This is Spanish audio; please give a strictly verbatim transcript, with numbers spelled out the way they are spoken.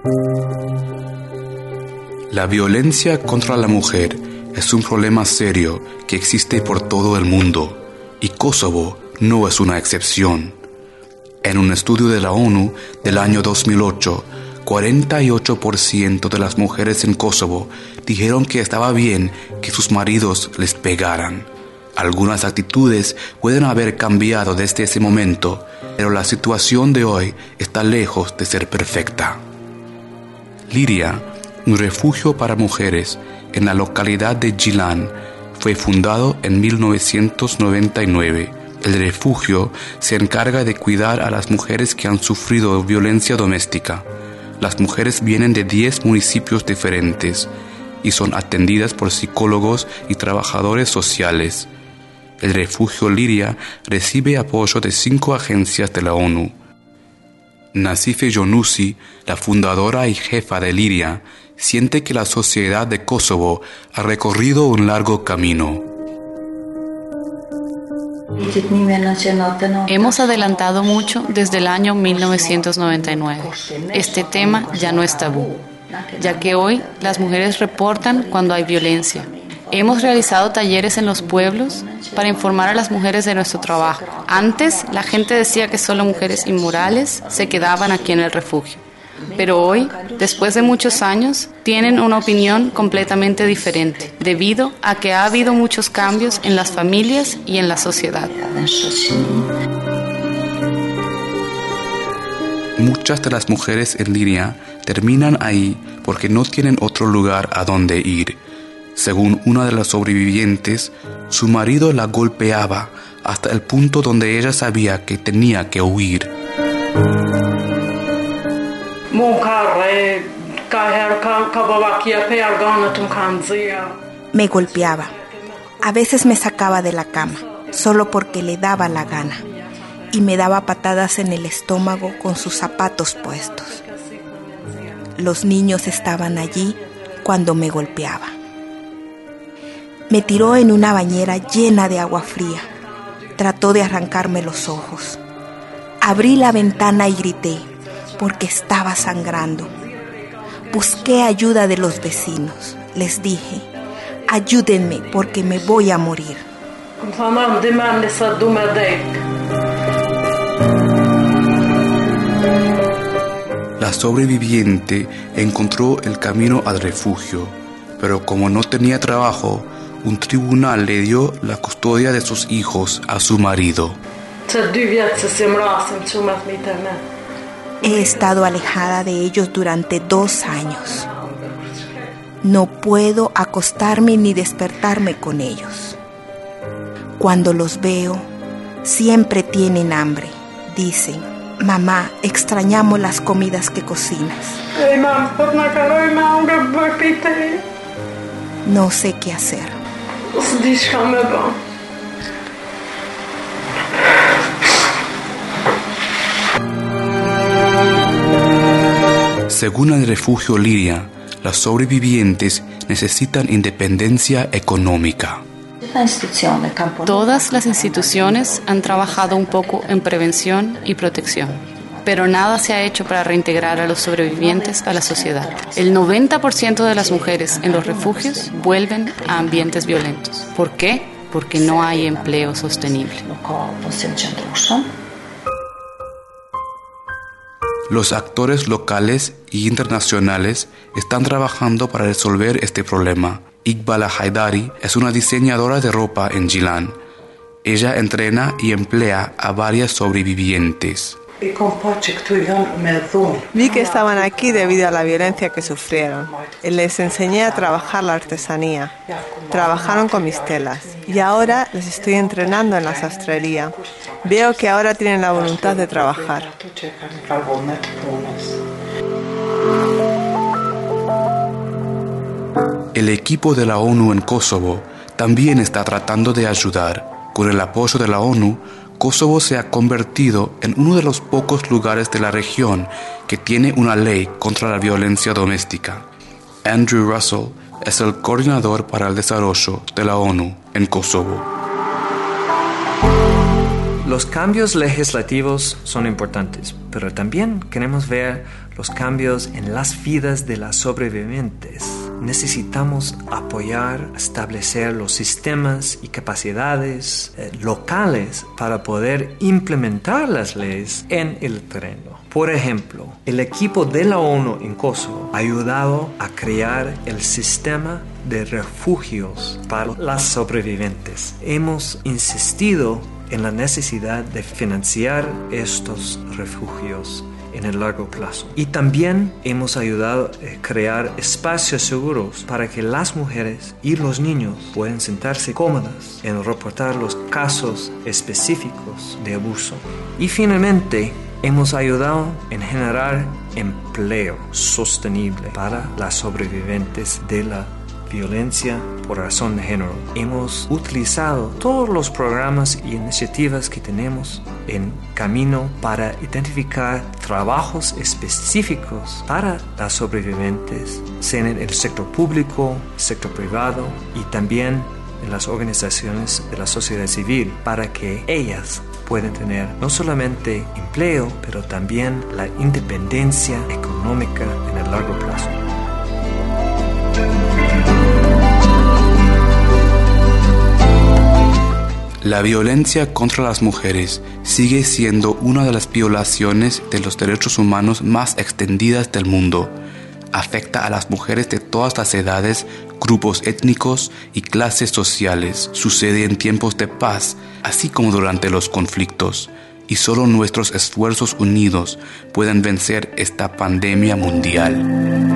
La violencia contra la mujer es un problema serio que existe por todo el mundo, y Kosovo no es una excepción. En un estudio de la ONU del año dos mil ocho, cuarenta y ocho por ciento de las mujeres en Kosovo dijeron que estaba bien que sus maridos les pegaran. Algunas actitudes pueden haber cambiado desde ese momento, pero la situación de hoy está lejos de ser perfecta. Liria, un refugio para mujeres en la localidad de Gjilan, fue fundado en mil novecientos noventa y nueve. El refugio se encarga de cuidar a las mujeres que han sufrido violencia doméstica. Las mujeres vienen de diez municipios diferentes y son atendidas por psicólogos y trabajadores sociales. El refugio Liria recibe apoyo de cinco agencias de la ONU. Nazife Yonusi, la fundadora y jefa de Liria, siente que la sociedad de Kosovo ha recorrido un largo camino. Hemos adelantado mucho desde el año mil novecientos noventa y nueve. Este tema ya no es tabú, ya que hoy las mujeres reportan cuando hay violencia. Hemos realizado talleres en los pueblos para informar a las mujeres de nuestro trabajo. Antes, la gente decía que solo mujeres inmorales se quedaban aquí en el refugio. Pero hoy, después de muchos años, tienen una opinión completamente diferente, debido a que ha habido muchos cambios en las familias y en la sociedad. Muchas de las mujeres en Liria terminan ahí porque no tienen otro lugar a donde ir. Según una de las sobrevivientes, su marido la golpeaba hasta el punto donde ella sabía que tenía que huir. Me golpeaba. A veces me sacaba de la cama, solo porque le daba la gana, y me daba patadas en el estómago con sus zapatos puestos. Los niños estaban allí cuando me golpeaba. Me tiró en una bañera llena de agua fría. Trató de arrancarme los ojos. Abrí la ventana y grité, porque estaba sangrando. Busqué ayuda de los vecinos. Les dije, ayúdenme porque me voy a morir. La sobreviviente encontró el camino al refugio, pero como no tenía trabajo, un tribunal le dio la custodia de sus hijos a su marido. He estado alejada de ellos durante dos años. No puedo acostarme ni despertarme con ellos. Cuando los veo, siempre tienen hambre. Dicen, mamá, extrañamos las comidas que cocinas. No sé qué hacer. Según el refugio Liria, las sobrevivientes necesitan independencia económica. Todas las instituciones han trabajado un poco en prevención y protección, pero nada se ha hecho para reintegrar a los sobrevivientes a la sociedad. El noventa por ciento de las mujeres en los refugios vuelven a ambientes violentos. ¿Por qué? Porque no hay empleo sostenible. Los actores locales y internacionales están trabajando para resolver este problema. Iqbal Haidari es una diseñadora de ropa en Gjilan. Ella entrena y emplea a varias sobrevivientes. Vi que estaban aquí debido a la violencia que sufrieron. Les enseñé a trabajar la artesanía. Trabajaron con mis telas. Y ahora les estoy entrenando en la sastrería. Veo que ahora tienen la voluntad de trabajar. El equipo de la ONU en Kosovo también está tratando de ayudar. Con el apoyo de la ONU, Kosovo se ha convertido en uno de los pocos lugares de la región que tiene una ley contra la violencia doméstica. Andrew Russell es el coordinador para el desarrollo de la ONU en Kosovo. Los cambios legislativos son importantes, pero también queremos ver los cambios en las vidas de las sobrevivientes. Necesitamos apoyar, establecer los sistemas y capacidades eh, locales para poder implementar las leyes en el terreno. Por ejemplo, el equipo de la ONU en Kosovo ha ayudado a crear el sistema de refugios para las sobrevivientes. Hemos insistido en la necesidad de financiar estos refugios en el largo plazo. Y también hemos ayudado a crear espacios seguros para que las mujeres y los niños puedan sentarse cómodas en reportar los casos específicos de abuso. Y finalmente, hemos ayudado en generar empleo sostenible para las sobrevivientes de la violencia por razón de género. Hemos utilizado todos los programas y iniciativas que tenemos en camino para identificar trabajos específicos para las sobrevivientes, sea en el sector público, sector privado y también en las organizaciones de la sociedad civil, para que ellas puedan tener no solamente empleo, pero también la independencia económica en el largo plazo. La violencia contra las mujeres sigue siendo una de las violaciones de los derechos humanos más extendidas del mundo. Afecta a las mujeres de todas las edades, grupos étnicos y clases sociales. Sucede en tiempos de paz, así como durante los conflictos. Y solo nuestros esfuerzos unidos pueden vencer esta pandemia mundial.